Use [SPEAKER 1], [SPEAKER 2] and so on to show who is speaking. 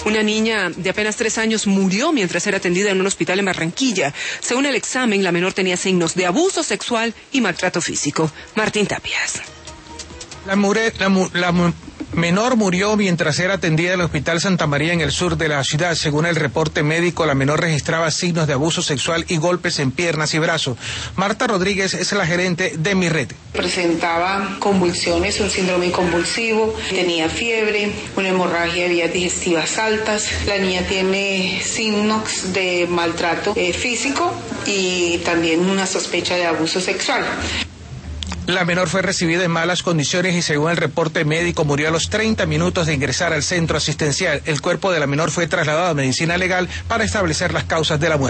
[SPEAKER 1] Una niña de apenas 3 años murió mientras era atendida en un hospital en Barranquilla. Según el examen, la menor tenía signos de abuso sexual y maltrato físico. Martín Tapias.
[SPEAKER 2] La menor murió mientras era atendida en el Hospital Santa María en el sur de la ciudad. Según el reporte médico, la menor registraba signos de abuso sexual y golpes en piernas y brazos. Marta Rodríguez es la gerente de MIRRED.
[SPEAKER 3] Presentaba convulsiones, un síndrome convulsivo, tenía fiebre, una hemorragia de vías digestivas altas. La niña tiene signos de maltrato físico y también una sospecha de abuso sexual.
[SPEAKER 2] La menor fue recibida en malas condiciones y según el reporte médico murió a los 30 minutos de ingresar al centro asistencial. El cuerpo de la menor fue trasladado a medicina legal para establecer las causas de la muerte.